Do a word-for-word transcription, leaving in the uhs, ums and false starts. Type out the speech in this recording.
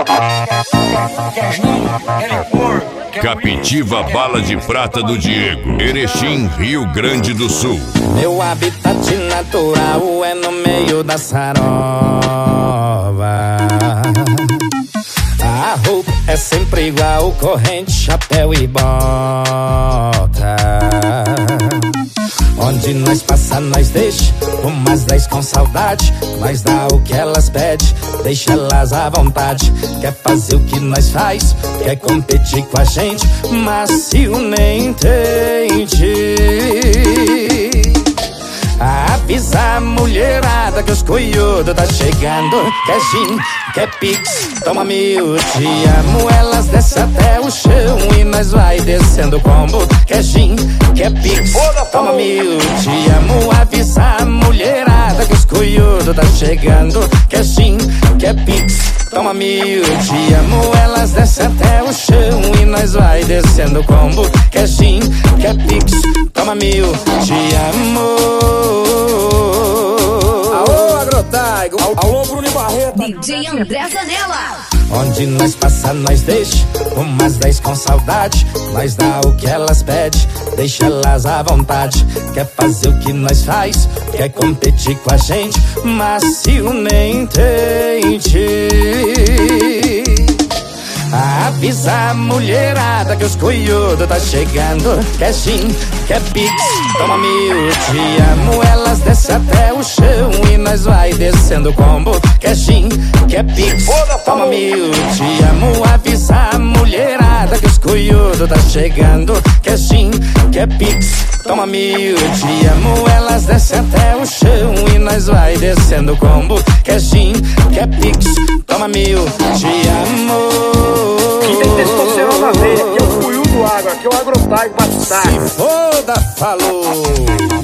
Capitiva Bala de Prata do Diego, Erechim, Rio Grande do Sul. Meu habitat natural é no meio da sarova. A roupa é sempre igual, corrente, chapéu e bota. Onde nós passa, nós deixa umas dez com saudade. Nós dá o que elas pedem, deixa elas à vontade. Quer fazer o que nós faz, quer competir com a gente, macio nem entende. Avisa a mulherada que os cuiudos tá chegando. Quer gin, quer pix, toma mil. Te amo, elas desce até o chão e nós vai descendo o combo. Quer gin, quer pix, toma mil. Te amo, avisa a mulherada que os cuiudos tá chegando. Quer gin, quer pix, toma mil. Te amo, elas desce até o chão e nós vai descendo o combo. Quer gin, quer pix, toma mil. Te amo. Alô, Agrotaigo. Alô, Bruno Barreto. D J André Zanella. Onde nós passa, nós deixa umas dez com saudade. Nós dá o que elas pedem, deixa elas à vontade. Quer fazer o que nós faz, quer competir com a gente, macio nem entende. Avisa a mulherada que os cuiudos tá chegando. Quer gin, quer pix, toma mil. Te amo, elas desce até o chão e nós vai descendo o combo. Quer gin, quer pix, toma mil. Te amo, avisa a mulherada que os cuiudos tá chegando. Quer gin, quer pix, toma mil. Te amo, elas desce até o chão e nós vai descendo o combo. Quer gin, quer pix, toma mil. Te amo. Quem tem testosterona na veia, aqui é o Cuiú do Agro, aqui é o Agrotaigo Batalha. Se foda, falou!